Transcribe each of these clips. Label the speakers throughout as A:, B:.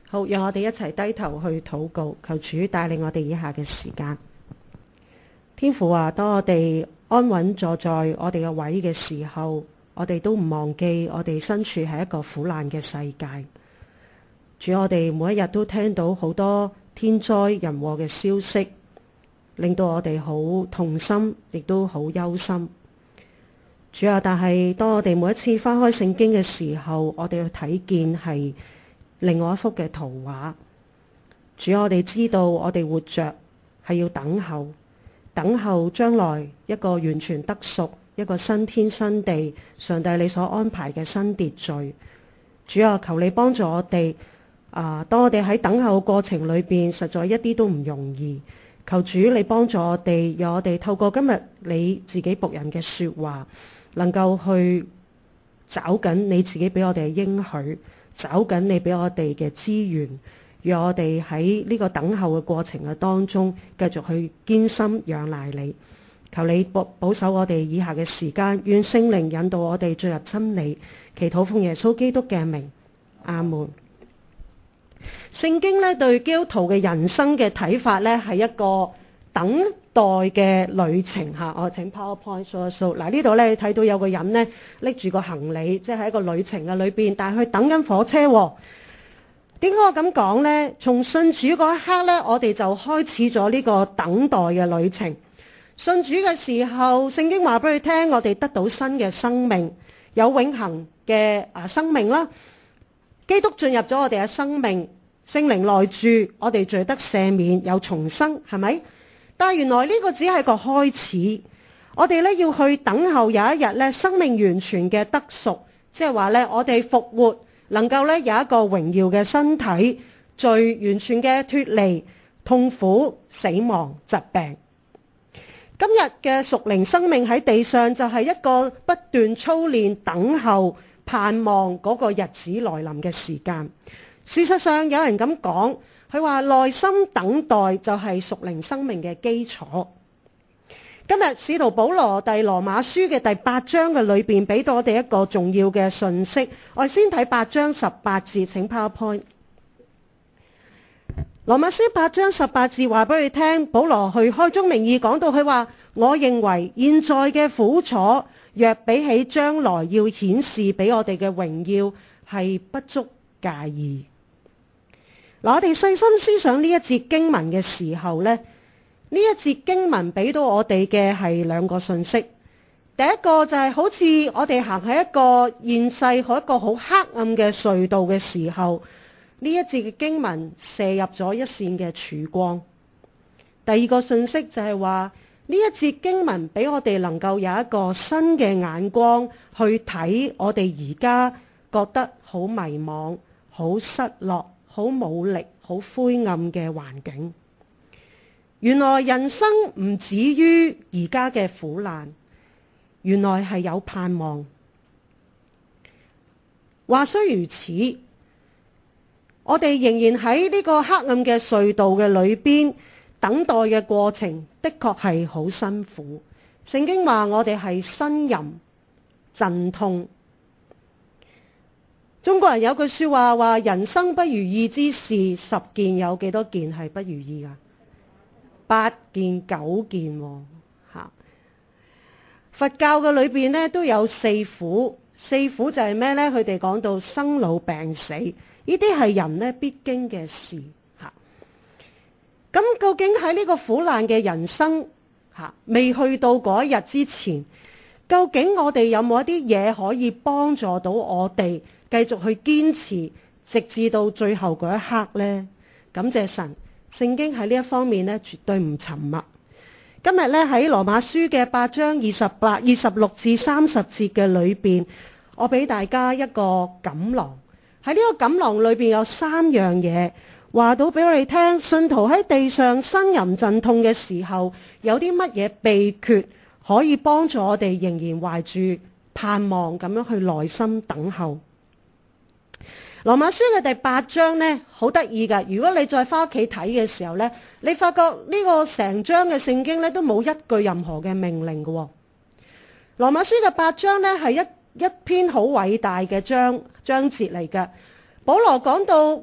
A: 好，讓我哋一齊低頭去禱告，求主帶領我哋以下嘅時間。天父啊，當我哋安穩坐在我哋嘅位嘅時候，我哋都唔忘記我哋身處係一個苦難嘅世界。主，我哋每一日都聽到好多天災人禍嘅消息，令到我哋好痛心，亦都好憂心。主啊，但係當我哋每一次翻開聖經嘅時候，我哋去睇見係另外一幅嘅圖畫。主，我哋知道我哋活着係要等候，等候將來一個完全得贖，一個新天新地，上帝你所安排嘅新秩序。主啊，求你幫助我哋。當我哋喺等候過程裏邊，實在一啲都唔容易。求主你幫助我哋，讓我哋透過今日你自己僕人嘅說話，能夠去找緊你自己俾我哋嘅應許，找緊你俾我哋嘅資源，讓我哋喺呢個等候嘅過程嘅當中，繼續去堅心仰賴你。求你保守我哋以下嘅時間，願聖靈引導我哋進入真理。祈禱奉耶穌基督嘅名，阿門。聖經咧對基督徒嘅人生嘅睇法咧係一個等待嘅旅程吓。我請 PowerPoint show 一 show。嗱，呢度咧睇到有個人咧拎住個行李，即係喺一個旅程嘅裏邊，但係佢等緊火車。點解我咁講呢？從信主嗰一刻咧，我哋就開始咗呢個等待嘅旅程。信主嘅時候，聖經話俾佢聽，我哋得到新嘅生命，有永恆嘅生命啦。基督進入咗我哋嘅生命，聖靈內住，我哋罪得赦免，有重生，係咪？但係原來呢個只係個開始，我哋咧要去等候有一日咧生命完全嘅得贖，即係話咧我哋復活，能夠咧有一個榮耀嘅身體，罪完全嘅脫離痛苦、死亡、疾病。今日嘅屬靈生命喺地上就係一個不斷操練、等候、盼望嗰個日子來臨嘅時間。事實上有人咁講，佢話耐心等待就係屬靈生命嘅基礎。今日使徒保羅第羅馬書嘅第8章嘅裏邊俾到我哋一個重要嘅訊息。我哋先睇8章18節，請 PowerPoint。羅馬書8章18節話俾佢聽，保羅去開宗明義講到佢話，我認為現在嘅苦楚若比起將來要顯示俾我哋嘅榮耀係不足介意。嗱，我哋細心思想呢一節經文嘅時候呢，呢一節經文俾到我哋嘅係兩個信息。第一個就係好似我哋行喺一個現世一個好黑暗嘅隧道嘅時候，呢一節嘅經文射入咗一線嘅曙光。第二個信息就係話，呢一節經文俾我哋能夠有一個新嘅眼光去睇我哋而家覺得好迷茫、好失落、好冇力、好灰暗嘅環境。原來人生唔止於而家嘅苦難，原來係有盼望。話雖如此，我哋仍然喺呢個黑暗嘅隧道嘅裏邊，等待嘅過程的確係好辛苦。聖經話我哋係呻吟、陣痛。中國人有句說話話，人生不如意之事10件，有幾多件係不如意噶？8件9件吓。佛教嘅裏邊咧都有4苦，就係咩呢？佢哋講到生老病死，呢啲係人咧必經嘅事吓。咁究竟喺呢個苦難嘅人生吓，未去到嗰一日之前，究竟我哋有冇一啲嘢可以幫助到我哋繼續去堅持，直至到最後嗰一刻呢？感謝神，聖經喺呢一方面呢絕對唔沉默。今日呢，喺羅馬書嘅8章26至30節嘅裏邊，我俾大家一個錦囊。喺呢個錦囊裏邊有3樣嘢，話到俾我哋聽，信徒喺地上呻吟陣痛嘅時候，有啲乜嘢秘訣可以幫助我哋仍然懷住盼望咁樣去耐心等候。羅馬書嘅第8章呢，好得意噶。如果你再翻屋企睇嘅時候呢，你發覺呢個成章嘅聖經呢都冇一句任何嘅命令嘅。羅馬書嘅8章呢係一篇好偉大嘅章節嚟嘅。保羅講到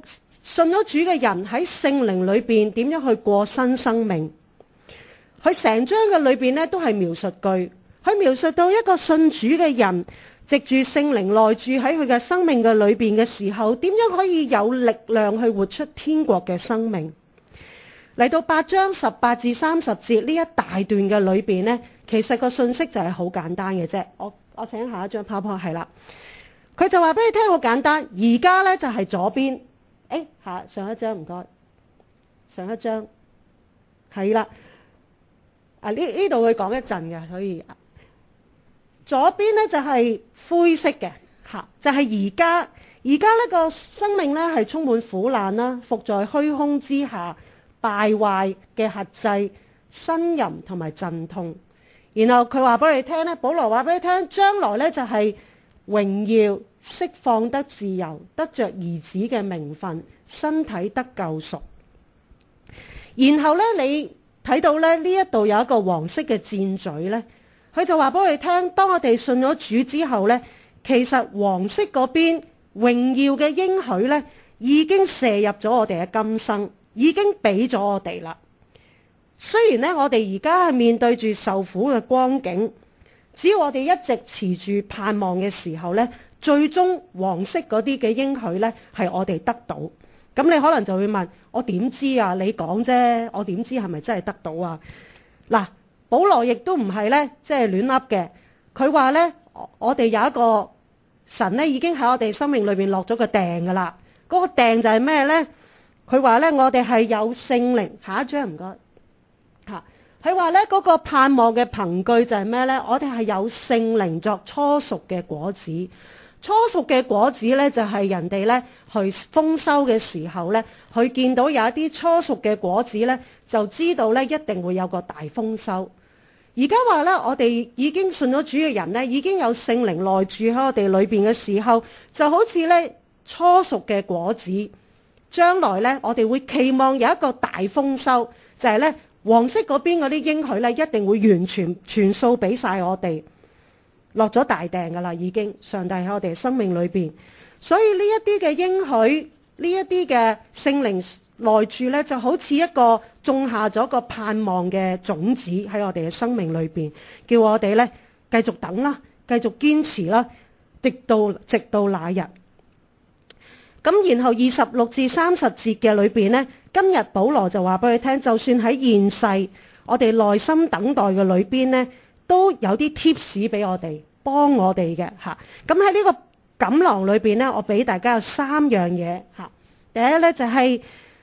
A: 信咗主嘅人喺聖靈裏邊點樣去過新生命。佢成章嘅裏邊咧都係描述句，佢描述到一個信主嘅人藉住聖靈內住喺佢嘅生命嘅裏邊嘅時候，點樣可以有力量去活出天國嘅生命。嚟到8章18至30節呢一大段嘅裏邊呢，其實個信息就係好簡單嘅啫。我請下一張 PowerPoint， 係啦，佢就話俾你聽好簡單。而家呢就係左邊，上一張唔該，上一張係啦。呢度會講一陣嘅，所以左邊呢就係灰色嘅，就係而家呢個生命呢係充滿苦難啦，伏在虛空之下，敗壞嘅轄制、呻吟同埋陣痛。然後佢話俾你聽呢，保羅話俾你聽，將來呢就係榮耀、釋放得自由，得着兒子嘅名分，身體得救贖。然後呢，你睇到咧呢一度有一個黃色嘅箭嘴呢，佢就話俾我哋聽，當我哋信咗主之後呢，其實黃色嗰邊榮耀嘅應許呢已經射入咗我哋嘅今生，已經俾咗我哋啦。雖然呢，我哋而家係面對住受苦嘅光景，只要我哋一直持住盼望嘅時候呢，最終黃色嗰啲嘅應許呢係我哋得到。咁你可能就會問，我點知啊？你講啫，我點知係咪真係得到啊？嗱，保羅亦都唔係呢，即係亂噏嘅。佢話呢，我哋有一個神呢已經喺我哋生命裏邊落咗個訂噶啦。嗰個訂就係咩呢？佢話呢，我哋係有聖靈。下一張唔該。佢話呢，嗰個盼望嘅憑據就係咩呢？我哋係有聖靈作初熟嘅果子。初熟嘅果子呢，就係人哋呢去豐收嘅時候呢，佢見到有一啲初熟嘅果子呢，就知道呢一定會有個大豐收。而家話呢，我哋已經信咗主嘅人呢，已經有聖靈內住喺我哋裏邊嘅時候，就好似呢初熟嘅果子，將來呢，我哋會期望有一個大豐收，就係呢黃色嗰邊嗰啲應許呢，一定會完全全數俾晒我哋。落咗大訂噶啦，已經上帝喺我哋生命裏邊，所以呢一啲嘅應許，呢一啲嘅聖靈內住呢，就好似一個種下咗個盼望嘅種子喺我哋嘅生命裏邊，叫我哋呢繼續等啦，繼續堅持啦，直到那日。咁然後26至30節嘅裏邊呢，今日保羅就話俾佢聽，就算喺現世，我哋耐心等待嘅裏邊呢，都有啲 tips 俾我哋，幫我哋嘅嚇。咁喺呢個錦囊裏邊呢，我俾大家有3樣嘢嚇。第一呢，就係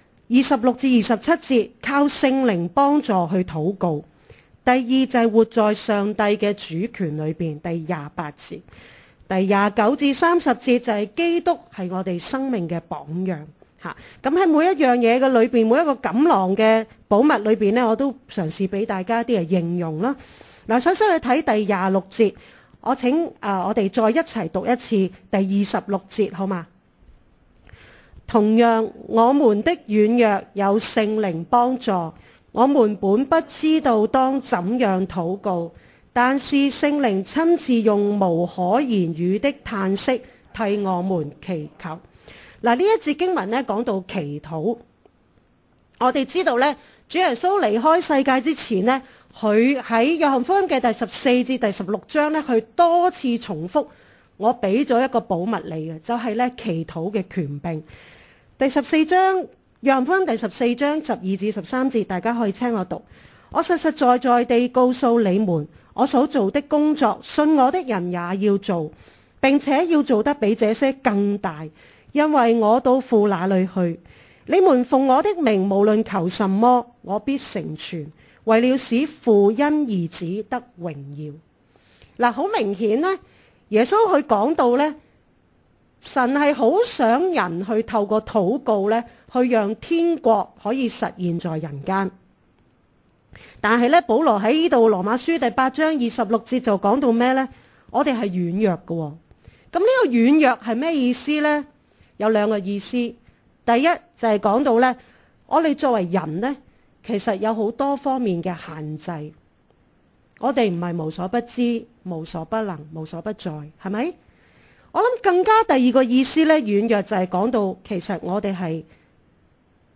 A: 26至27節，靠聖靈幫助去禱告。第二就係活在上帝嘅主權裏邊。第28節，第29至30節就係基督係我哋生命嘅榜樣嚇。咁喺每一樣嘢嘅裏邊，每一個錦囊嘅寶物裏邊呢，我都嘗試俾大家一啲嘅應用啦。嗱，首先去睇第26節，我請我哋再一齊讀一次第26節，好嗎？同樣，我們的軟弱有聖靈幫助，我們本不知道當怎樣禱告，但是聖靈親自用無可言語的嘆息替我們祈求。嗱，呢一節經文呢講到祈禱，我哋知道呢，主耶穌離開世界之前呢，佢喺約翰福音嘅第14至第16章呢，佢多次重複，我俾咗一個寶物你嘅，就係呢祈禱嘅權柄。第14章，約翰福音第14章12至13節，大家可以聽我讀。我實實在在地告訴你們，我所做的工作，信我的人也要做，並且要做得比這些更大，因為我到父那裏去。你們奉我的名無論求什麼，我必成全，為了使父因兒子得榮耀。嗱，好明顯呢，耶穌佢講到呢，神係好想人去透過禱告呢，去讓天國可以實現在人間。但係呢，保羅喺呢度羅馬書第8章26節就講到咩呢？我哋係軟弱嘅。咁呢個軟弱係咩意思呢？有2個意思。第一就係講到呢，我哋作為人呢，其實有好多方面嘅限制。我哋唔係無所不知、無所不能、無所不在，係咪？我諗更加第2個意思呢，軟弱就係講到其實我哋係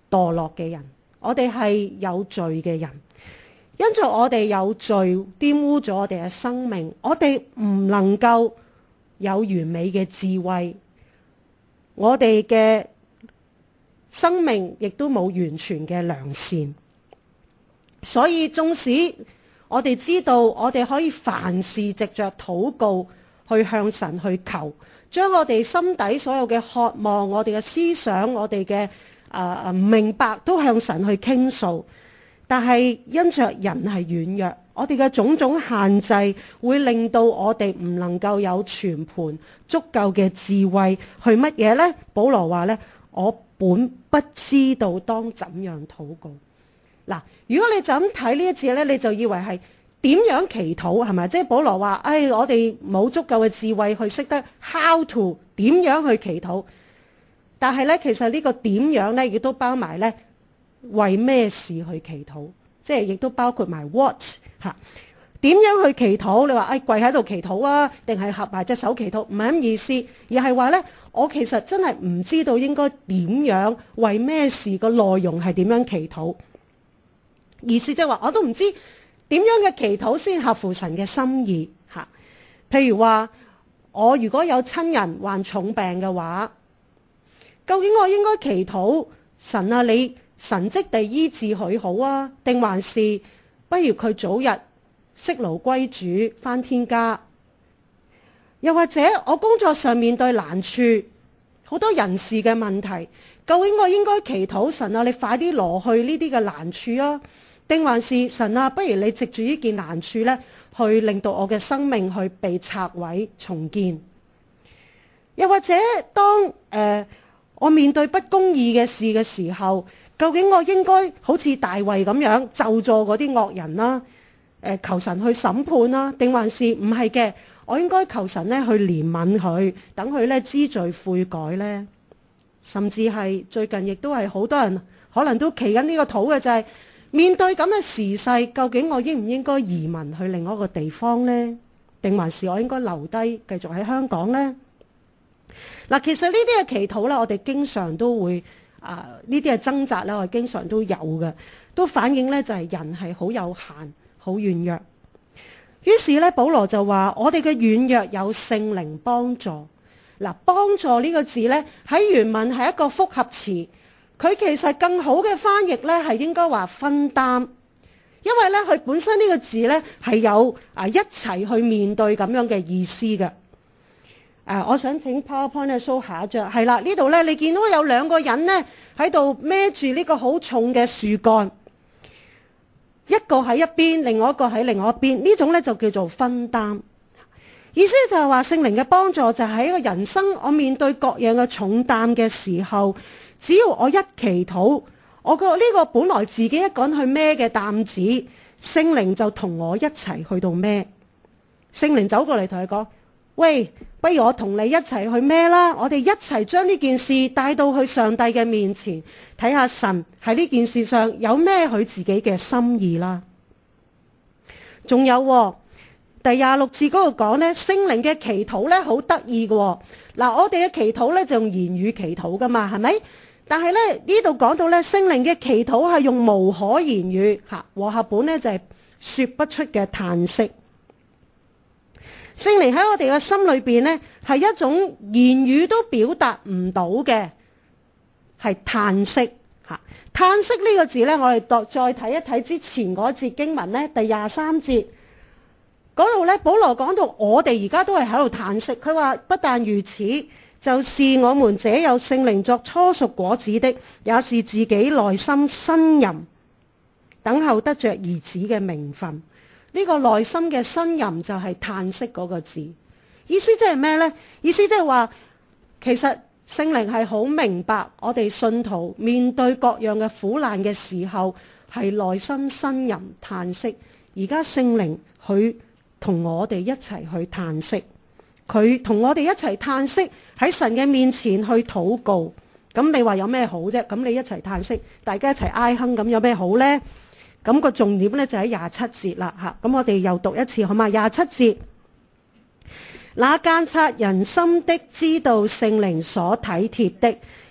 A: 墮落嘅人，我哋係有罪嘅人。因着我哋有罪，玷污咗我哋嘅生命，我哋唔能夠有完美嘅智慧，我哋嘅生命亦都冇完全嘅良善。所以縱使我哋知道我哋可以凡事藉着禱告去向神去求，將我哋心底所有嘅渴望，我哋嘅思想，我哋嘅唔明白都向神去傾訴，但係因着人係軟弱，我哋嘅種種限制會令到我哋唔能夠有全盤足夠嘅智慧去乜嘢呢？保羅話呢：「我本不知道當怎樣禱告。」嗱，如果你就咁睇呢一節呢，你就以為係點樣祈禱係咪？即係保羅話：我哋冇足夠嘅智慧去識得 how to 點樣去祈禱。但係呢，其實呢個點樣呢，亦都包埋呢為咩事去祈禱，即係亦都包括埋 what 嚇。點樣去祈禱？你話跪喺度祈禱啊，定係合埋隻手祈禱？唔係咁意思，而係話呢，我其實真係唔知道應該點樣為咩事，個內容係點樣祈禱。意思即係話，我都唔知點樣嘅祈禱先合乎神嘅心意嚇。譬如話，我如果有親人患重病嘅話，究竟我應該祈禱神啊，你神蹟地醫治佢好啊，定還是不如佢早日息勞歸主返天家？又或者我工作上面對難處，好多人事嘅問題，究竟我應該祈禱神啊，你快啲攞去呢啲嘅難處啊？定還是神啊，不如你藉住呢件難處呢，去令到我嘅生命去被拆毀重建？又或者當我面對不公義嘅事嘅時候，究竟我應該好似大衛咁樣咒詛嗰啲惡人啦，求神去審判啦？定還是唔係嘅？我應該求神呢去憐憫佢，等佢呢知罪悔改呢？甚至係最近亦都係好多人可能都祈緊呢個禱嘅，就係面對咁嘅時勢，究竟我應唔應該移民去另外一個地方呢？定還是我應該留低繼續喺香港呢？嗱，其實呢啲嘅祈禱咧，我哋經常都會呢啲嘅掙扎咧，我哋經常都有嘅，都反映咧就係人係好有限、好軟弱。於是咧，保羅就話：我哋嘅軟弱有聖靈幫助。嗱，幫助呢個字咧喺原文係一個複合詞，佢其實更好嘅翻譯咧係應該話分擔，因為咧佢本身呢個字咧係有一齊去面對咁樣嘅意思嘅。我想請 PowerPoint 咧 show 下一張，係啦，呢度咧你見到有兩個人咧喺度孭住呢個好重嘅樹幹，一個喺一邊，另外一個喺另外一邊，呢種咧就叫做分擔。意思就係話聖靈嘅幫助就係喺一個人生我面對各樣嘅重擔嘅時候，只要我一祈禱，我個呢個本來自己一個人去孭嘅擔子，聖靈就同我一齊去到孭。聖靈走過嚟同佢講：喂，不如我同你一齊去孭啦，我哋一齊將呢件事帶到去上帝嘅面前，睇下神喺呢件事上有咩佢自己嘅心意啦。仲有第26節嗰度講呢，聖靈嘅祈禱呢好得意嘅。嗱，我哋嘅祈禱呢就用言語祈禱噶嘛，係咪？但係呢度講到呢，聖靈嘅祈禱係用無可言語和合本呢就係說不出嘅嘆息。聖靈喺我哋嘅心裏邊呢，係一種言語都表達唔到嘅，係嘆息吓。嘆息呢個字呢，我哋再睇一睇之前嗰節經文呢，第23節嗰度呢，保羅講到我哋而家都係喺度嘆息。佢話不但如此，就是我們這有聖靈作初熟果子的，也是自己內心呻吟，等候得着兒子嘅名分。呢個內心嘅呻吟就係嘆息嗰個字，意思即係咩呢？意思即係話，其實聖靈係好明白我哋信徒面對各樣嘅苦難嘅時候，係內心呻吟嘆息。而家聖靈佢同我哋一齊去嘆息，佢同我哋一齊嘆息喺神嘅面前去禱告。咁你話有咩好啫？咁你一齊嘆息，大家一齊哀哼，咁有咩好呢？咁個重點呢就喺27節啦吓，咁我哋又讀一次好嘛？27節，那監察人心的知道聖靈所體貼的，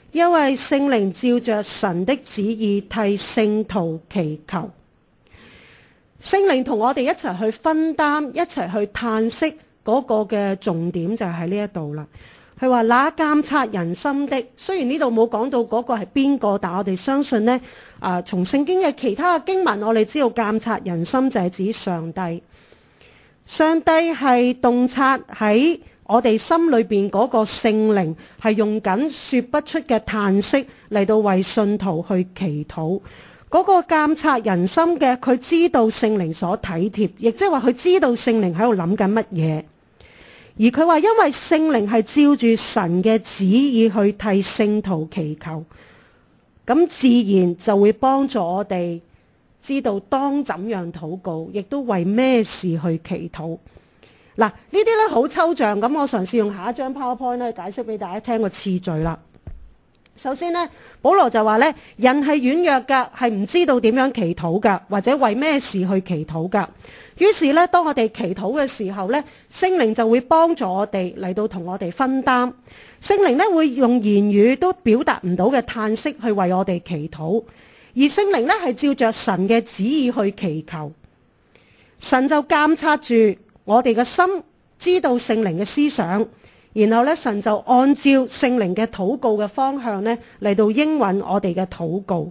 A: 因為聖靈照着神的旨意替聖徒祈求。聖靈同我哋一齊去分擔，一齊去嘆息嗰個嘅重點就喺呢一度啦。佢話那監察人心的，雖然呢度冇講到嗰個係邊個，但我哋相信呢，從聖經嘅其他嘅經文，我哋知道監察人心就係指上帝。上帝係洞察喺我哋心裏邊嗰個聖靈，係用緊說不出嘅嘆息嚟到為信徒去祈禱。嗰個監察人心嘅，佢知道聖靈所體貼，亦即係話佢知道聖靈喺度諗緊乜嘢。而佢話因為聖靈係照住神嘅旨意去替聖徒祈求，咁自然就會幫助我哋知道當怎樣禱告，亦都為咩事去祈禱。嗱，呢啲咧好抽象，咁我嘗試用下一張 PowerPoint 咧解釋俾大家聽個次序啦。首先呢，保羅就話呢，人係軟弱㗎，係唔知道點樣祈禱㗎，或者為咩事去祈禱㗎。於是呢，當我哋祈禱嘅時候呢，聖靈就會幫助我哋嚟到同我哋分擔。聖靈呢會用言語都表達唔到嘅嘆息去為我哋祈禱，而聖靈呢係照着神嘅旨意去祈求。神就監察住我哋嘅心，知道聖靈嘅思想。然後咧，神就按照聖靈嘅禱告嘅方向咧嚟到應允我哋嘅禱告。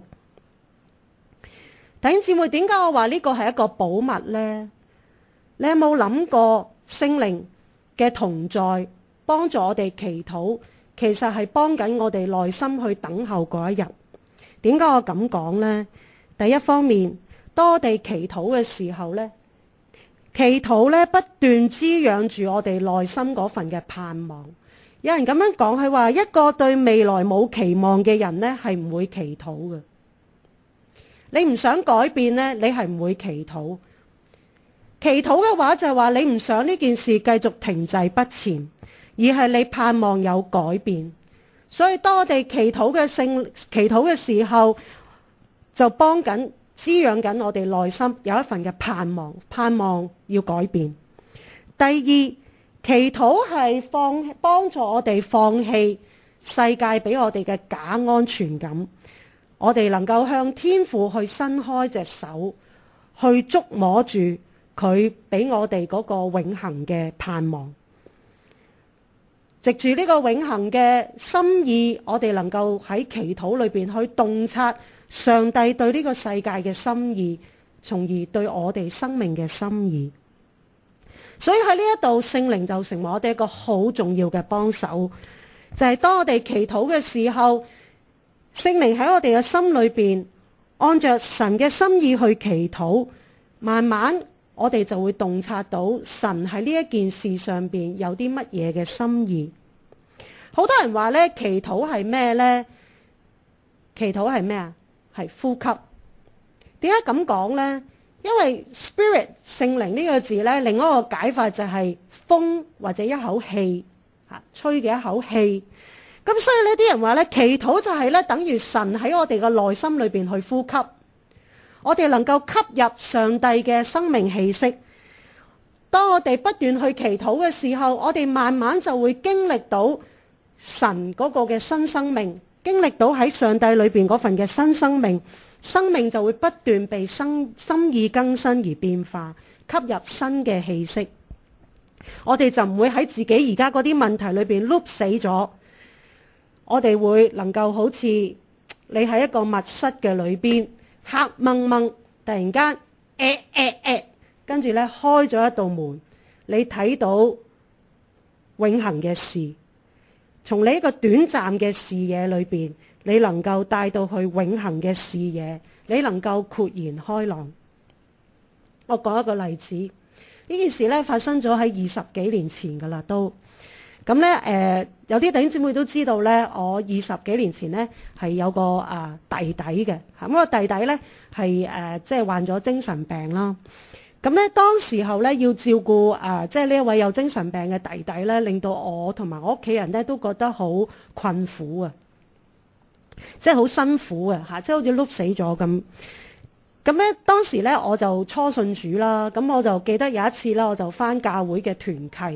A: 弟兄姊妹，點解我話呢個係一個寶物呢？你有冇諗過聖靈嘅同在幫助我哋祈禱，其實係幫緊我哋內心去等候嗰一日。點解我咁講呢？第一方面，當我哋祈禱嘅時候呢，祈禱咧不斷滋養住我哋內心嗰份嘅盼望。有人咁樣講，佢話一個對未來冇期望嘅人呢係唔會祈禱嘅。你唔想改變呢，你係唔會祈禱。祈禱嘅話就係話你唔想呢件事繼續停滯不前，而係你盼望有改變。所以當我哋祈禱嘅時候，就幫緊滋養緊我哋內心有一份嘅盼望要改變。第二，祈禱係幫助我哋放棄世界俾我哋嘅假安全感，我哋能夠向天父去伸開隻手，去觸摸住佢俾我哋嗰個永恆嘅盼望。藉住呢個永恆嘅心意，我哋能夠喺祈禱裏邊去洞察上帝對呢個世界嘅心意，從而對我哋生命嘅心意。所以喺呢一度，聖靈就成為我哋一個好重要嘅幫手，就係當我哋祈禱嘅時候，聖靈喺我哋嘅心裏邊，按着神嘅心意去祈禱，慢慢我哋就會洞察到神喺呢一件事上邊有啲乜嘢嘅心意。好多人話呢，祈禱係咩呢？祈禱係咩啊？係呼吸。點解咁講呢？因為 Spirit 聖靈呢個字呢，另一個解法就係風或者一口氣，吹嘅一口氣。咁所以呢啲人話呢，祈禱就係呢，等於神喺我哋嘅內心裏邊去呼吸，我哋能夠吸入上帝嘅生命氣息。當我哋不斷去祈禱嘅時候，我哋慢慢就會經歷到神嗰個嘅新生命，經歷到喺上帝裏邊嗰份嘅新生命，生命就會不斷被心意更新而變化，吸入新嘅氣息。我哋就唔會喺自己而家嗰啲問題裏邊碌死咗，我哋會能夠好似你喺一個密室嘅裏邊，黑掹掹，突然間跟住咧開咗一道門，你睇到永恆嘅事。從你一個短暫嘅視野裏邊，你能夠帶到去永恆嘅視野，你能夠豁然開朗。我講一個例子，呢件事咧發生咗喺20幾年前噶啦，都咁咧有啲弟兄姊妹都知道咧，我20幾年前咧係有個弟弟嘅，咁個弟弟咧係即係患咗精神病啦。咁咧，當時候咧要照顧即係呢一位有精神病嘅弟弟咧，令到我同埋我屋企人咧都覺得好困苦啊，即係好辛苦啊嚇，即係好似碌死咗咁。咁咧當時咧我就初信主啦，咁我就記得有一次啦，我就返教會嘅團契，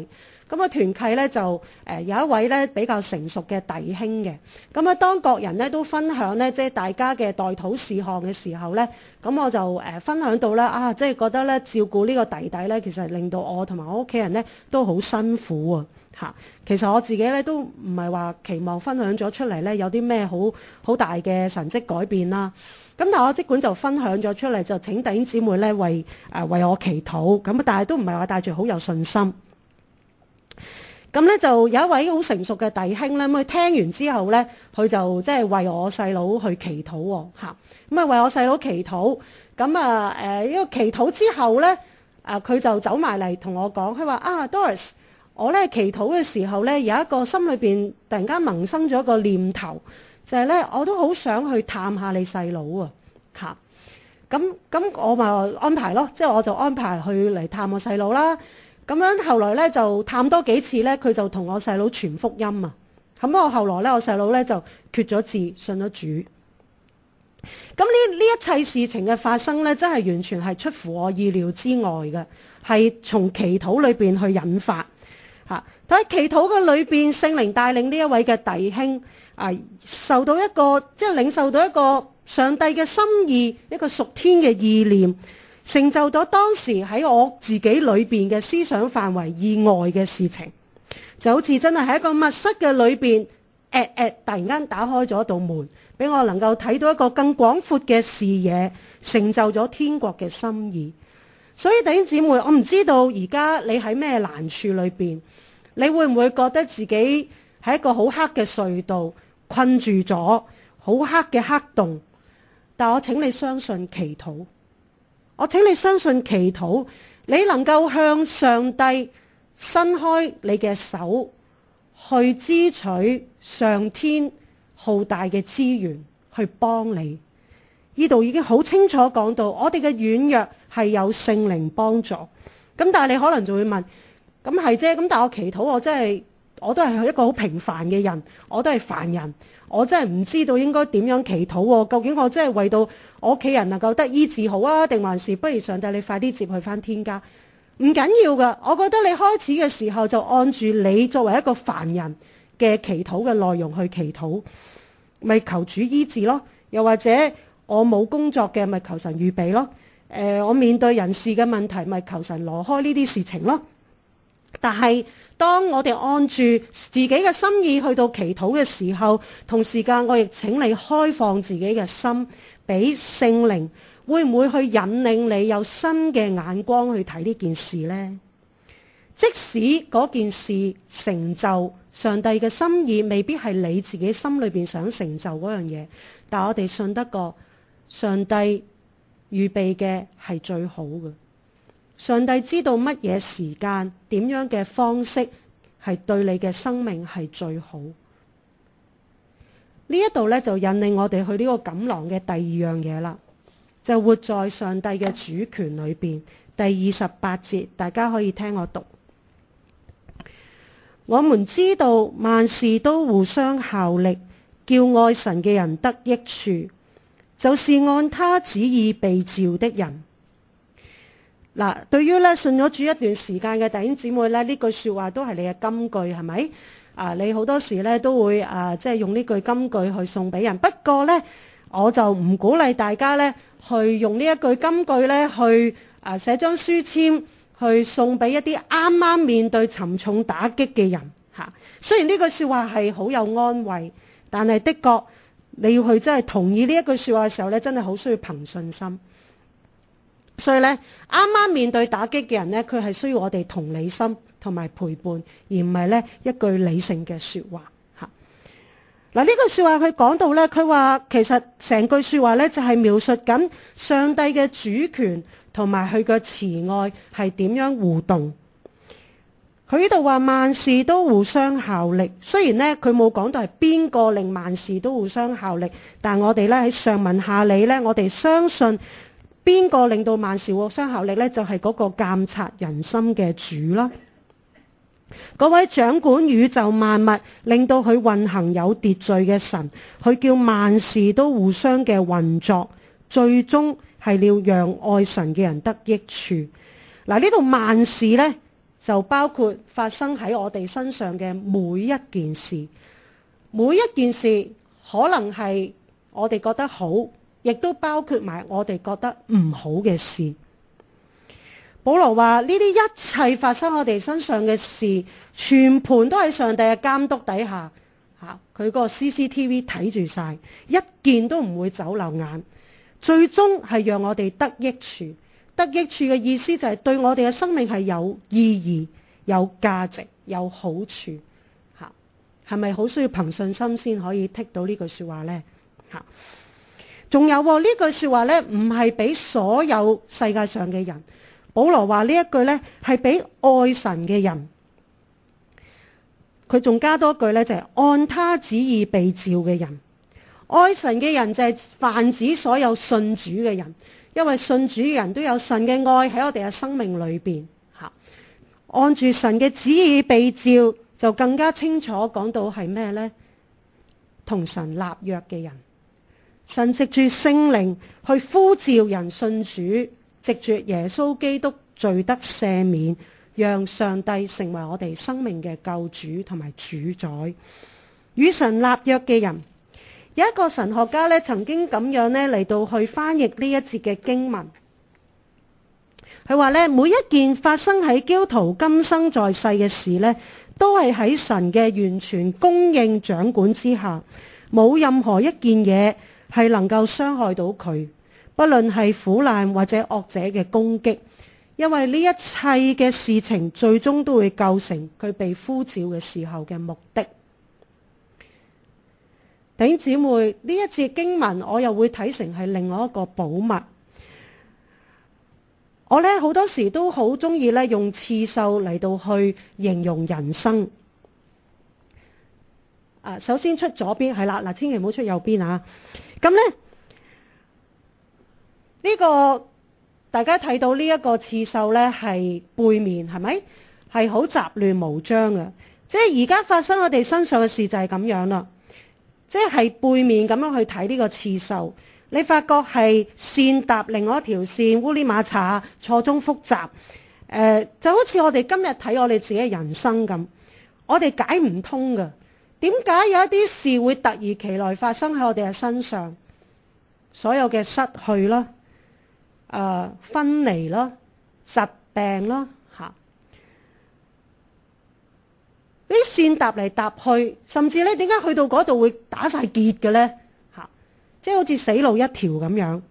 A: 咁啊團契咧就有一位咧比較成熟嘅弟兄嘅，咁啊當各人咧都分享咧即係大家嘅代禱事項嘅時候咧，咁我就分享到啦即係覺得咧照顧呢個弟弟咧，其實令到我同埋我屋企人咧都好辛苦啊嚇。其實我自己咧都唔係話期望分享咗出嚟咧有啲咩好大嘅神蹟改變啦。咁但係我即管就分享咗出嚟，就請弟兄姊妹咧為我祈禱。咁但係都唔係話帶住好有信心。咁咧就有一位好成熟嘅弟兄咧，咁佢聽完之後咧，佢就即係為我細佬去祈禱喎嚇。咁啊為我細佬祈禱。咁呢個祈禱之後咧，佢就走埋嚟同我講，佢話Doris，我咧祈禱嘅時候咧，有一個心裏邊突然間萌生咗一個念頭。就係咧，我都好想去探下你細佬啊嚇，咁我咪安排咯，即係我就安排去嚟探我細佬啦。咁樣後來咧就探多幾次咧，佢就同我細佬傳福音啊。咁我後來咧，我細佬咧就決咗志，信咗主。咁呢一切事情嘅發生咧，真係完全係出乎我意料之外嘅，係從祈禱裏邊去引發嚇。喺祈禱嘅裏邊，聖靈帶領呢一位嘅弟兄。受到一個即係領受到一個上帝嘅心意，一個屬天嘅意念，成就咗當時喺我自己裏邊嘅思想範圍以外嘅事情，就好似真係喺一個密室嘅裏邊，突然間打開咗一道門，俾我能夠睇到一個更廣闊嘅視野，成就咗天國嘅心意。所以弟兄姊妹，我唔知道而家你喺咩難處裏邊，你會唔會覺得自己喺一個好黑嘅隧道困住咗，好黑嘅黑洞？但我請你相信祈禱，我請你相信祈禱，你能夠向上帝伸開你嘅手，去支取上天浩大嘅資源去幫你。呢度已經好清楚講到，我哋嘅軟弱係有聖靈幫助。咁但係你可能就會問，咁係啫，咁但係我祈禱我都係一個好平凡嘅人，我都係凡人，我真係唔知道應該點樣祈禱。究竟我真係為到我屋企人能夠得醫治好啊，定還是不如上帝你快啲接佢返天家？唔緊要噶，我覺得你開始嘅時候就按住你作為一個凡人嘅祈禱嘅內容去祈禱，咪求主醫治咯。又或者我冇工作嘅，咪求神預備咯。我面對人事嘅問題，咪求神挪開呢啲事情咯。但係當我哋按住自己嘅心意去到祈禱嘅時候，同時間我亦請你開放自己嘅心，俾聖靈會唔會去引領你有新嘅眼光去睇呢件事呢？即使嗰件事成就上帝嘅心意，未必係你自己心裏邊想成就嗰樣嘢，但我哋信得過上帝預備嘅係最好嘅。上帝知道乜嘢時間、點樣嘅方式係對你嘅生命係最好。呢一度呢，就引領我哋去呢個錦囊嘅第二樣嘢啦，就活在上帝嘅主權裏邊。第28節，大家可以聽我讀。我們知道萬事都互相效力，叫愛神嘅人得益處，就是按他旨意被召的人。嗱，對於咧信咗主一段時間嘅弟兄姊妹咧，呢句說話都係你嘅金句，係咪？你好多時咧都會即係用呢句金句去送俾人。不過咧，我就唔鼓勵大家咧去用呢一句金句咧去寫張書籤去送俾一啲啱啱面對沉重打擊嘅人嚇。雖然呢句說話係好有安慰，但係的確你要去真係同意呢一句說話嘅時候咧，真係好需要憑信心。所以咧，啱啱面對打擊嘅人咧，佢係需要我哋同理心同埋陪伴，而唔係咧一句理性嘅說話吓。嗱，呢句說話佢講到咧，佢話其實成句說話咧就係描述緊上帝嘅主權同埋佢嘅慈愛係點樣互動。佢呢度話萬事都互相效力，雖然咧佢冇講到係邊個令萬事都互相效力，但我哋咧喺上文下理咧，我哋相信。邊個令到萬事互相效力呢？就係嗰個監察人心嘅主啦。嗰位掌管宇宙萬物，令到佢運行有秩序嘅神，佢叫萬事都互相嘅運作，最終係要讓愛神嘅人得益處。嗱，呢度萬事呢， 就包括發生喺我哋身上嘅每一件事。每一件事可能係我哋覺得好，亦都包括埋我哋覺得唔好嘅事。保羅話呢啲一切發生我哋身上嘅事，全盤都喺上帝嘅監督底下，佢個 CCTV 睇住晒，一件都唔會走漏眼，最終係讓我哋得益處。得益處嘅意思就係對我哋嘅生命係有意義、有價值、有好處。係咪好需要憑信心先可以剔到呢句說話呢？仲有呢句說話呢，唔係俾所有世界上嘅人。保羅話呢一句呢，係俾愛神嘅人。佢仲加多一句呢，就係按他旨意被召嘅人。愛神嘅人就係泛指所有信主嘅人，因為信主嘅人都有神嘅愛喺我哋嘅生命裏邊。按住神嘅旨意被召，就更加清楚講到係咩呢？同神立約嘅人，神藉住聖靈去呼召人信主，藉住耶穌基督罪得赦免，讓上帝成為我哋生命嘅救主同埋主宰。與神立約嘅人，有一個神學家曾經咁樣嚟到去翻譯呢一節嘅經文。佢話每一件發生喺基督徒今生在世嘅事都係喺神嘅完全供應掌管之下，冇任何一件嘢係能夠傷害到佢，不論係苦難或者惡者嘅攻擊，因為呢一切嘅事情最終都會構成佢被呼召嘅時候嘅目的。弟兄姊妹，呢一節經文我又會睇成係另外一個寶物。我好多時都好中意用刺繡嚟到去形容人生。首先出左邊係啦，千祈唔好出右邊啊。咁呢個大家睇到呢一個刺繡係背面，係咪係好雜亂無章嘅？即係而家發生我哋身上嘅事就係咁樣啦。即係背面咁樣去睇呢個刺繡。你發覺係線搭另外一條線，烏哩馬查，錯綜複雜。就好似我哋今日睇我哋自己嘅人生咁，我哋解唔通㗎。點解有一啲事會突如其來發生喺我哋嘅身上？所有嘅失去啦，分離啦，疾病啦，呢啲線搭嚟搭去，甚至點解去到嗰度會打晒結嘅呢？即係好似死路一條咁樣。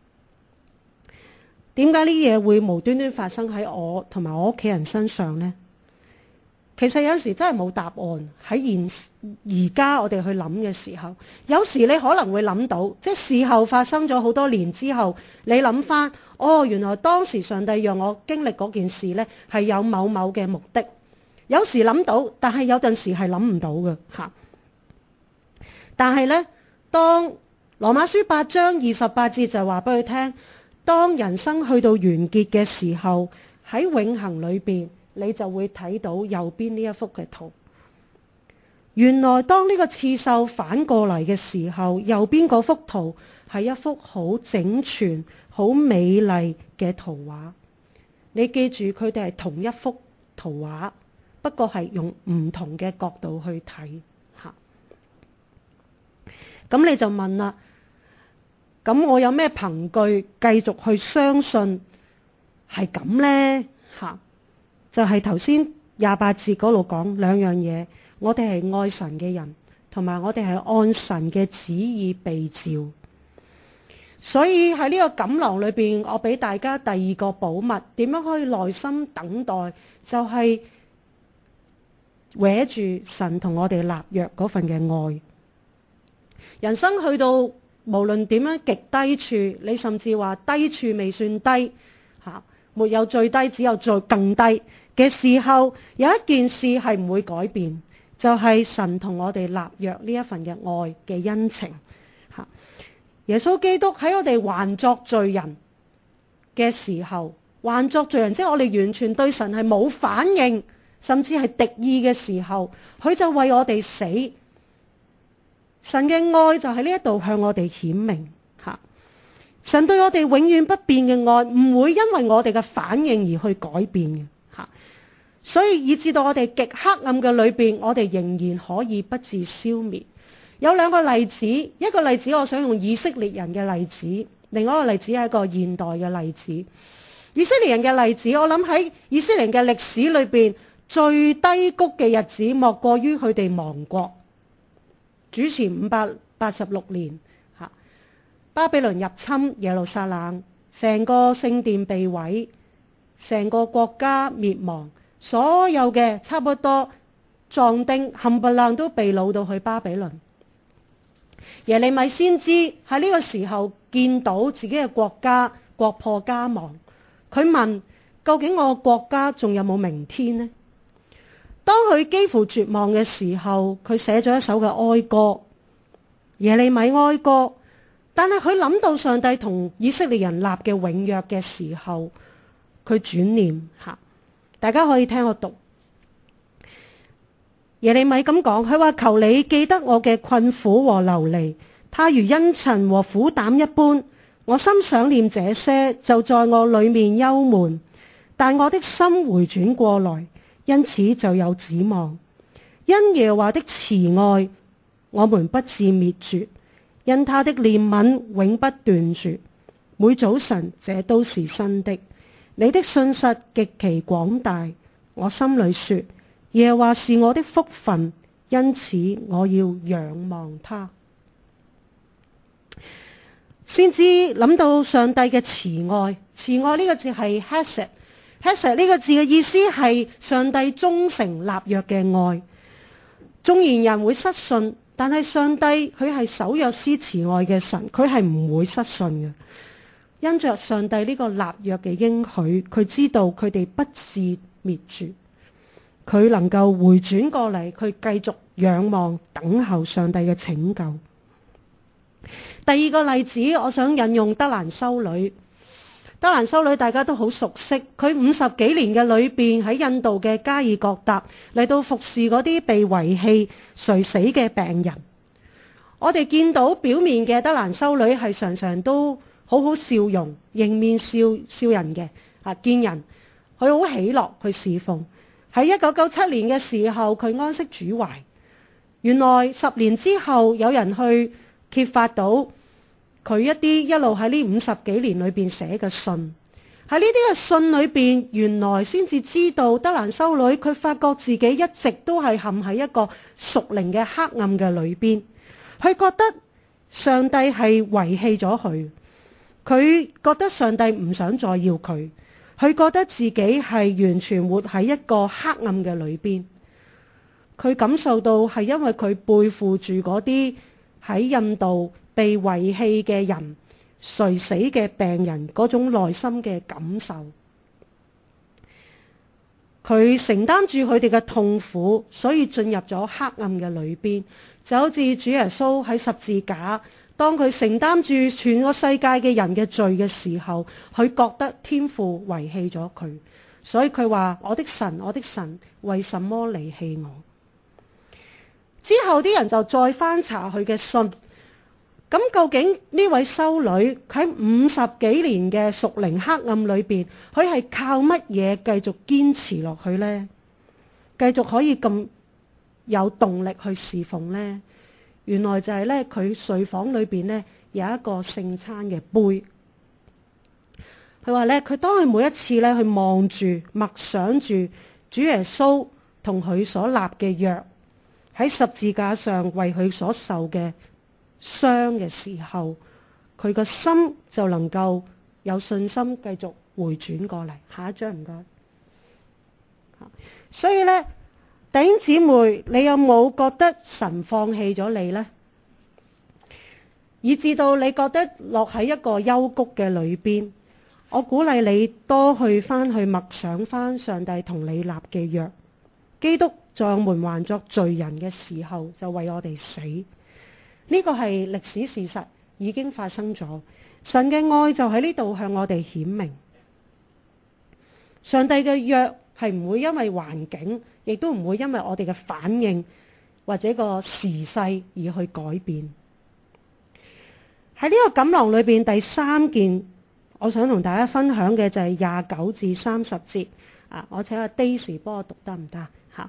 A: 點解呢啲嘢會無端端發生喺我同埋我屋企人身上呢？其實有時真係冇答案。喺而家我哋去諗嘅時候，有時你可能會諗到，即係事後發生咗好多年之後，你諗翻，原來當時上帝讓我經歷嗰件事呢，係有某某嘅目的。有時諗到，但係有陣時係諗唔到嘅。但係呢，當羅馬書8章28節就話俾佢聽，當人生去到完結嘅時候，喺永恆裏邊，你就會睇到右邊呢一幅嘅圖。原來當呢個刺繡反過嚟嘅時候，右邊嗰幅圖係一幅好整全、好美麗嘅圖畫。你記住，佢哋係同一幅圖畫，不過係用唔同嘅角度去睇。咁你就問啦，咁我有咩憑據繼續去相信係咁呢？就係頭先28節嗰度講兩樣嘢，我哋係愛神嘅人，同埋我哋係按神嘅旨意被召。所以喺呢個錦囊裏邊，我俾大家第二個寶物，點樣可以耐心等待？就係搲住神同我哋立約嗰份嘅愛。人生去到無論點樣極低處，你甚至話低處未算低，沒有最低，只有再更低嘅時候，有一件事係唔會改變，就係神同我哋立約呢一份嘅愛嘅恩情。耶穌基督喺我哋還作罪人嘅時候，還作罪人即係我哋完全對神係冇反應，甚至係敵意嘅時候，佢就為我哋死。神嘅愛就喺呢一度向我哋顯明。神對我哋永遠不變嘅愛，唔會因為我哋嘅反應而去改變嘅。 所以以致到我哋極黑暗嘅裏邊，我哋仍然可以不致消滅。有兩個例子，一個例子我想用以色列人嘅例子，另外一個例子係一個現代嘅例子。以色列人嘅例子，我諗喺以色列人嘅歷史裏邊，最低谷嘅日子莫過於佢哋亡國。主前586年，巴比倫入侵耶路撒冷，成個聖殿被毀，成個國家滅亡，所有嘅差不多壯丁冚唪唥都被擄到去巴比倫。耶利米先知喺呢個時候見到自己嘅國家國破家亡，佢問：究竟我國家仲有冇明天呢？當佢幾乎絕望嘅時候，佢寫咗一首嘅哀歌，耶利米哀歌。但係佢諗到上帝同以色列人立嘅永約嘅時候，佢轉念吓，大家可以聽我讀。耶利米咁講，佢話：求你記得我嘅困苦和流離，他如茵蔯和苦膽一般。我心想念這些，就在我裏面憂悶。但我的心回轉過來，因此就有指望。因耶和華的慈愛，我們不致滅絕。因他的憐憫永不斷絕，每早晨這都是新的。你的信實極其廣大，我心裏說，耶和華是我的福分，因此我要仰望他。先知諗到上帝嘅慈愛，慈愛呢個字係 Hesed 呢個字嘅意思係上帝忠誠立約嘅愛。縱然人會失信，但係上帝佢係守約施慈愛嘅神，佢係唔會失信嘅。因着上帝呢個立約嘅應許，佢知道佢哋不致滅絕，佢能夠回轉過嚟，佢繼續仰望等候上帝嘅拯救。第二個例子，我想引用德蘭修女。德蘭修女大家都好熟悉，佢50幾年嘅裏邊喺印度嘅加爾各答嚟到服侍嗰啲被遺棄垂死嘅病人。我哋見到表面嘅德蘭修女係常常都好好笑容，迎面笑人嘅見人，佢好喜樂去侍奉。喺1997年嘅時候，佢安息主懷。原來10年之後，有人去揭發到佢一路喺呢50幾年裏邊寫嘅信，喺呢啲嘅信裏邊，原來先至知道德蘭修女佢發覺自己一直都係陷喺一個屬靈嘅黑暗嘅裏邊，佢覺得上帝係遺棄咗佢，佢覺得上帝唔想再要佢，佢覺得自己係完全活喺一個黑暗嘅裏邊，佢感受到係因為佢背負住嗰啲喺印度被遺棄嘅人、垂死嘅病人嗰種內心嘅感受，佢承擔住佢哋嘅痛苦，所以進入咗黑暗嘅裏邊，就好似主耶穌喺十字架，當佢承擔住全個世界嘅人嘅罪嘅時候，佢覺得天父遺棄咗佢，所以佢話：我的神，我的神，為什麼離棄我？之後啲人就再翻查佢嘅信。咁究竟呢位修女喺50幾年嘅屬靈黑暗裏邊，佢係靠乜嘢繼續堅持落去呢？繼續可以咁有動力去侍奉呢？原來就係咧，佢睡房裏邊咧有一個聖餐嘅杯。佢話咧，佢當佢每一次咧去望住默想住主耶穌同佢所立嘅約，喺十字架上為佢所受嘅傷嘅時候，佢個心就能夠有信心繼續回轉過嚟。下一張唔該。所以呢，弟兄姊妹，你有冇覺得神放棄咗你呢？以至到你覺得落喺一個幽谷嘅裏邊，我鼓勵你多去翻去默想翻上帝同你立嘅約。基督在我們還作罪人嘅時候，就為我哋死。呢個係歷史事實，已經發生咗。神嘅愛就喺呢度向我哋顯明。上帝嘅約係唔會因為環境，亦都唔會因為我哋嘅反應或者個時勢而去改變。喺呢個錦囊裏邊，第3件我想同大家分享嘅就係29至30節。 我請阿 Daisy 幫我讀得唔得嚇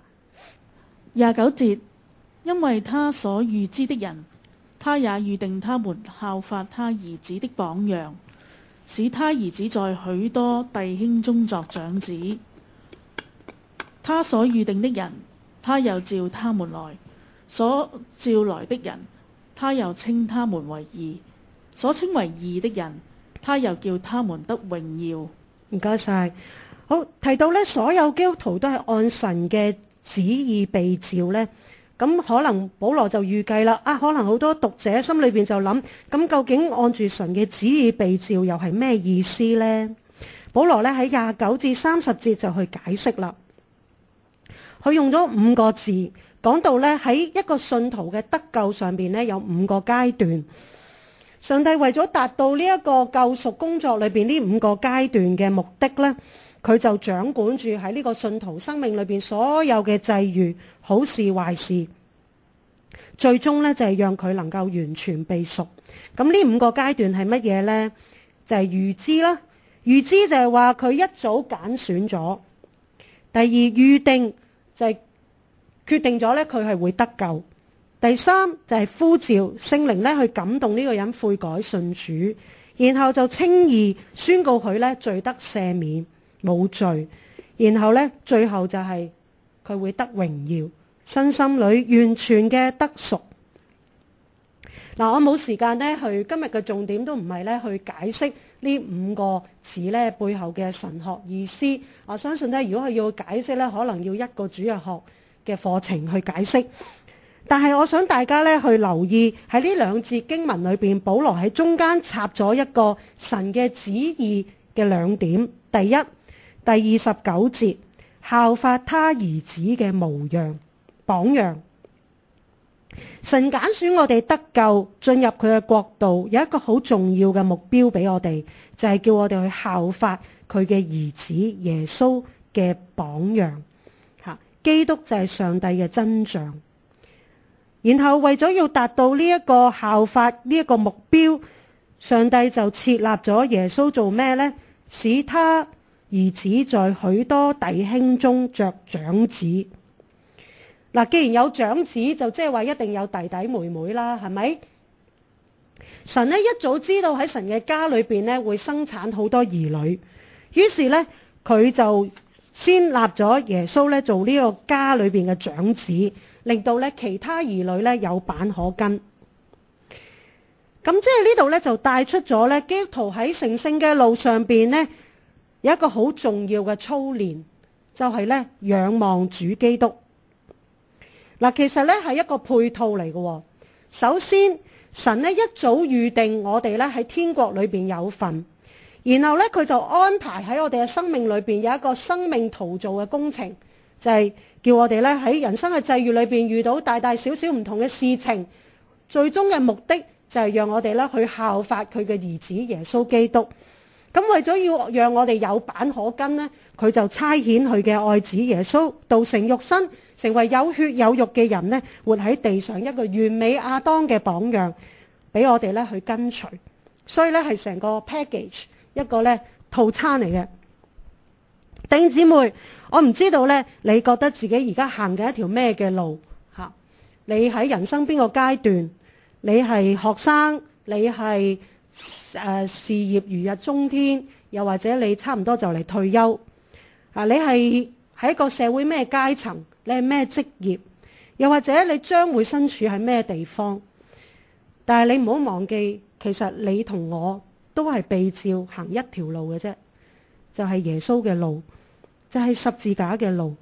B: ？29節，因為他所預知的人，他也預定他們效法他兒子的榜樣，使他兒子在許多弟兄中作長子。他所預定的人，他又召他們來；所召來的人，他又稱他們為義；所稱為義的人，他又叫他們得榮耀。
A: 唔該晒。好，提到呢，所有基督徒都係按神嘅旨意被召呢。咁可能保羅就預計啦，可能好多讀者心裏邊就諗，咁究竟按住神嘅旨意被召又係咩意思呢？保羅呢喺29至30節就去解釋啦。佢用咗5個字講到呢，喺一個信徒嘅得救上邊呢，有5個階段。上帝為咗達到呢一個救贖工作裏邊呢5個階段嘅目的呢，佢就掌管住喺呢個信徒生命裏邊所有嘅際遇，好事壞事，最終呢，就係讓佢能夠完全被贖。咁呢5個階段係乜嘢呢？就係預知啦，預知就係話佢一早揀選咗。第二，預定就係決定咗呢，佢係會得救。第三就係呼召聖靈呢去感動呢個人悔改信主，然後就稱義宣告佢呢罪得赦免冇罪，然後呢，最後就係佢會得榮耀，身心裏完全嘅得贖。我冇時間呢去，今日嘅重點都唔係呢去解釋呢5個字呢背後嘅神學意思。我相信呢，如果佢要解釋呢，可能要一個主日學嘅課程去解釋。但係我想大家呢去留意喺呢2節經文裏邊，保羅喺中間插咗一個神嘅旨意嘅2點。第一，第29節，效法他兒子嘅模樣榜樣。神揀選我哋得救進入佢嘅國度，有一個好重要嘅目標俾我哋，就係叫我哋去效法佢嘅兒子耶穌嘅榜樣。基督就係上帝嘅真像。然後為咗要達到呢一個效法呢一個目標，上帝就設立咗耶穌做咩呢？使他兒子在許多弟兄中作長子。既然有長子，就即係話一定有弟弟妹妹啦，係咪？神呢一早知道喺神嘅家裏邊呢會生產好多兒女，於是呢，佢就先立咗耶穌呢做呢個家裏邊嘅長子，令到呢其他兒女呢有板可跟。咁即係呢度呢，就帶出咗呢基督徒喺成聖嘅路上邊呢有一個好重要嘅操練，就係呢仰望主基督。其實呢係一個配套嚟嘅。首先，神呢一早預定我哋呢喺天國裏邊有份，然後呢，佢就安排喺我哋嘅生命裏邊有一個生命陶造嘅工程，就係叫我哋呢喺人生嘅際遇裏邊遇到大大小小唔同嘅事情，最終嘅目的就係讓我哋呢去效法佢嘅兒子耶穌基督。咁為咗要讓我哋有板可跟呢，佢就差遣佢嘅愛子耶穌道成肉身，成為有血有肉嘅人呢，活喺地上一個完美亞當嘅榜樣，俾我哋呢去跟隨。所以呢係成個 package 一個呢套餐嚟嘅。弟兄姊妹，我唔知道呢，你覺得自己而家行緊一條咩嘅路？你喺人生邊個階段？你係學生，你係事業如日中天，又或者你差唔多就嚟退休。你係喺一個社會咩階層？你係咩職業？又或者你將會身處喺咩地方？但係你唔好忘記，其實你同我都係被召行一條路嘅啫，就係耶穌嘅路，就係十字架嘅路。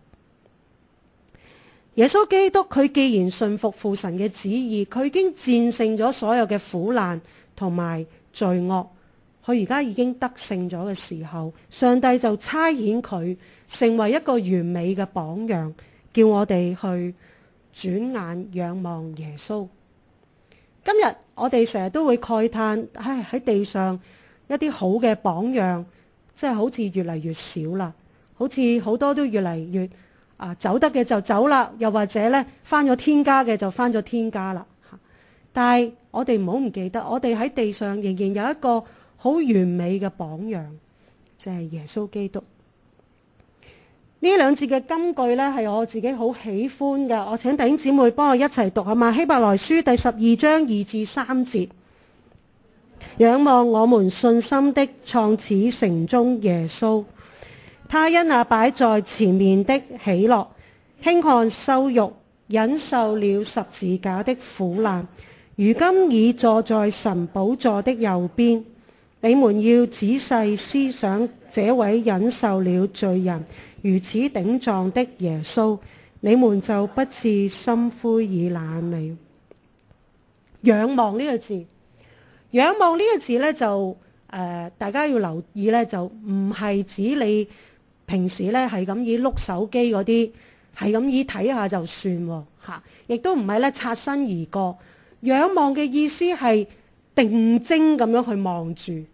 A: 耶穌基督佢既然順服父神嘅旨意，佢已經戰勝咗所有嘅苦難同埋罪惡，佢而家已經得勝咗嘅時候，上帝就差遣佢成為一個完美嘅榜樣，叫我哋去轉眼仰望耶穌。今日我哋成日都會慨嘆，喺地上一啲好嘅榜樣，即係好似越嚟越少啦，好似好多都越嚟越走得嘅就走啦，又或者呢返咗天家嘅就返咗天家啦。但係我哋唔好唔記得，我哋喺地上仍然有一個好完美嘅榜樣，就係耶穌基督。 呢兩節嘅金句呢，係我自己好喜歡嘅，我請弟兄姊妹幫我一齊讀好嘛？希伯來書第12章2至3節，仰望我們信心的創始成終耶穌，他因那擺在前面的喜樂，輕看羞辱，忍受了十字架的苦難，如今已坐在神寶座的右邊。你們要仔細思想這位忍受了罪人如此頂撞的耶穌，你們就不致心灰意冷了。仰望呢個字，仰望呢個字呢，就大家要留意呢，就唔係指你平時呢係咁以碌手機嗰啲，係咁以睇下就算吓，亦都唔係呢擦身而過。仰望嘅意思係定睛咁樣去望住，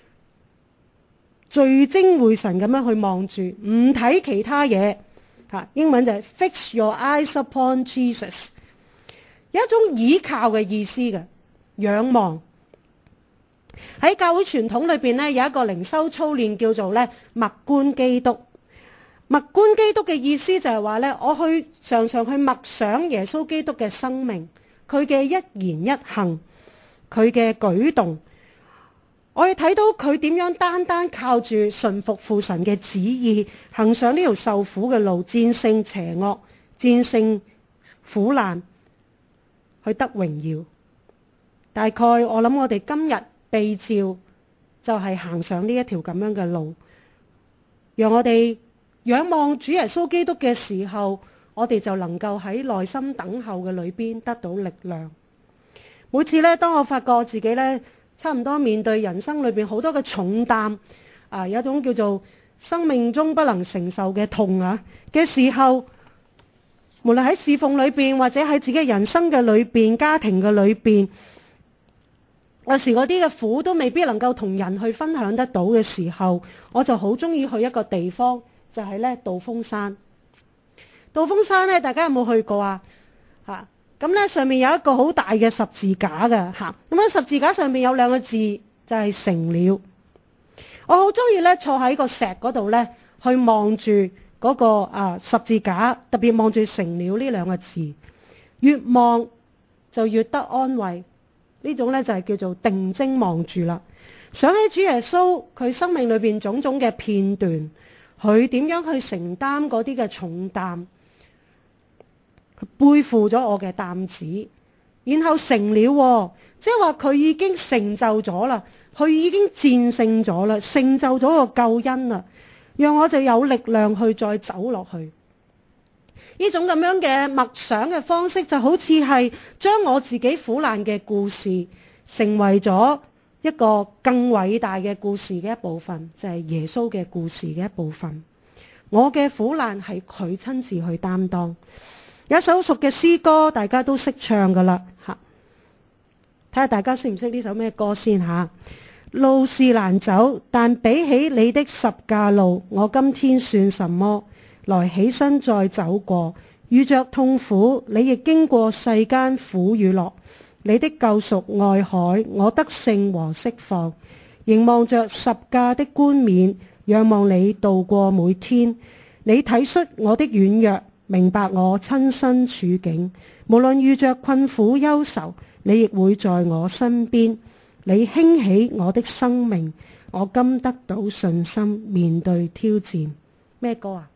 A: 聚精會神咁樣去望住，唔睇其他嘢吓。英文就係 fix your eyes upon Jesus， 有一種倚靠嘅意思嘅仰望。喺教會傳統裏邊呢，有一個靈修操練叫做呢默觀基督。默觀基督嘅意思就係話呢，我常常去默想耶穌基督嘅生命，佢嘅一言一行，佢嘅舉動，我哋睇到佢點樣單單靠住順服父神嘅旨意，行上呢條受苦嘅路，戰勝邪惡，戰勝苦難，去得榮耀。大概我諗我哋今日被召就係行上呢一條咁樣嘅路，讓我哋仰望主耶穌基督嘅時候，我哋就能夠喺內心等候嘅裏邊得到力量。每次呢，當我發覺自己呢，差唔多面對人生裏邊好多嘅重擔，有一種叫做生命中不能承受嘅痛嘅時候，無論喺侍奉裏邊或者喺自己人生嘅裏邊、家庭嘅裏邊，有時嗰啲嘅苦都未必能夠同人去分享得到嘅時候，我就好中意去一個地方，就係呢道風山。道風山呢，大家有冇去過啊？咁呢上面有一個好大嘅十字架嘅吓，咁喺十字架上面有兩個字就係成了。我好中意呢坐喺個石嗰度呢，去望住嗰個十字架，特別望住成了呢兩個字，越望就越得安慰。呢種呢就係叫做定睛望住啦。想起主耶穌佢生命裏邊種種嘅片段，佢點樣去承擔嗰啲嘅重擔，背負咗我嘅擔子，然後成了，即係話佢已經成就咗啦，佢已經戰勝咗啦，成就咗個救恩啦，讓我哋有力量去再走落去。呢種咁樣嘅默想嘅方式，就好似係將我自己苦難嘅故事，成為咗一個更偉大嘅故事嘅一部分，就係耶穌嘅故事嘅一部分。我嘅苦難係佢親自去擔當。有一首熟嘅詩歌，大家都識唱噶啦吓，睇下大家識唔識呢首咩歌先吓。路是難走，但比起你的十架路，我今天算什麼？來起身再走過，遇着痛苦，你亦經過世間苦與樂。你的救贖愛海，我得勝和釋放。凝望着十架的冠冕，仰望你度過每天。你體恤我的軟弱，明白我親身處境。無論遇着困苦憂愁，你亦會在我身邊。你興起我的生命，我今得到信心面對挑戰。咩歌啊？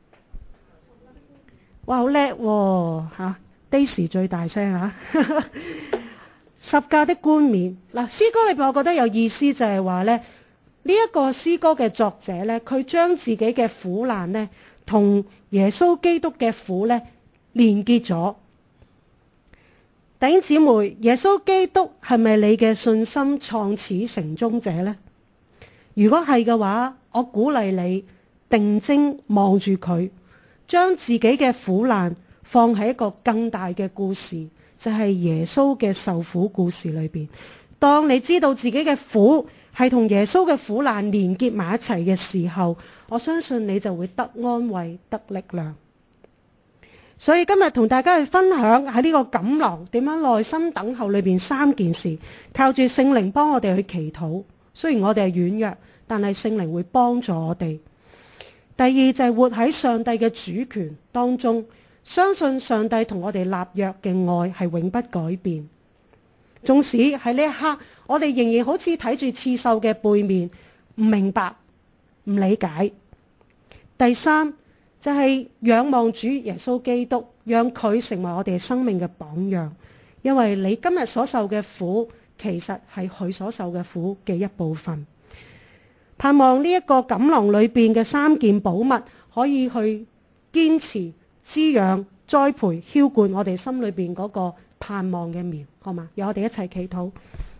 A: 哇，好叻喎吓！Daisy 最大聲吓。十架的冠冕嗱，詩歌裏邊我覺得有意思就係話呢，呢一個詩歌嘅作者呢，佢將自己嘅苦難呢同耶穌基督嘅苦呢連結咗。弟兄姊妹，耶穌基督係咪你嘅信心創始成終者呢？如果係嘅話，我鼓勵你定睛望住佢，將自己嘅苦難放喺一個更大嘅故事，就係耶穌嘅受苦故事裏邊。當你知道自己嘅苦係同耶穌嘅苦難連結埋一齊嘅時候，我相信你就會得安慰、得力量。所以今日同大家去分享喺呢個錦囊點樣耐心等候裏邊三件事，靠住聖靈幫我哋去祈禱。雖然我哋係軟弱，但係聖靈會幫助我哋。 第二就係活喺上帝嘅主權當中，相信上帝同我哋立約嘅愛係永不改變。縱使喺呢一刻，我哋仍然好似睇住刺繡嘅背面，唔明白、唔理解。第三就係仰望主耶穌基督，讓佢成為我哋生命嘅榜樣。因為你今日所受嘅苦，其實係佢所受嘅苦嘅一部分。盼望呢一個錦囊裏邊嘅三件寶物，可以去堅持、滋養、栽培、澆灌我哋心裏邊嗰個盼望嘅苗，好嘛？讓我哋一齊祈禱，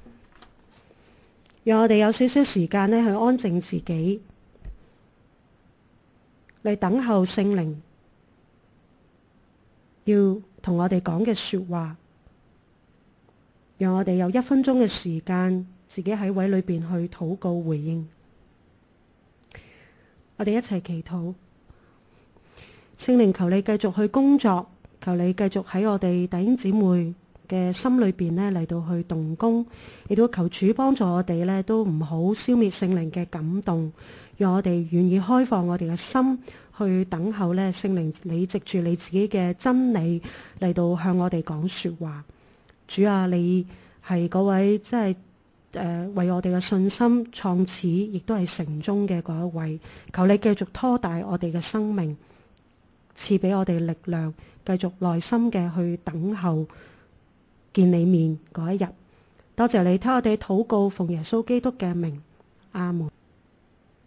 A: 讓我哋有少少時間去安靜自己，嚟等候聖靈要同我哋講嘅說話。讓我哋有1分鐘嘅時間，自己喺位裏邊去禱告回應。我哋一齊祈禱，聖靈求你繼續去工作，求你繼續喺我哋弟兄姊妹嘅心裏邊嚟到去動工，亦都求主幫助我哋都唔好消滅聖靈嘅感動，讓我哋願意開放我哋嘅心去等候聖靈你藉住你自己嘅真理嚟到向我哋講說話。主啊，你係嗰位真係為我哋嘅信心創始，亦都係成終嘅嗰一位。求你繼續拖大我哋嘅生命，賜俾我哋力量，繼續耐心嘅去等候見你面嗰一日。多謝你聽我哋禱告，奉耶穌基督嘅名，阿門。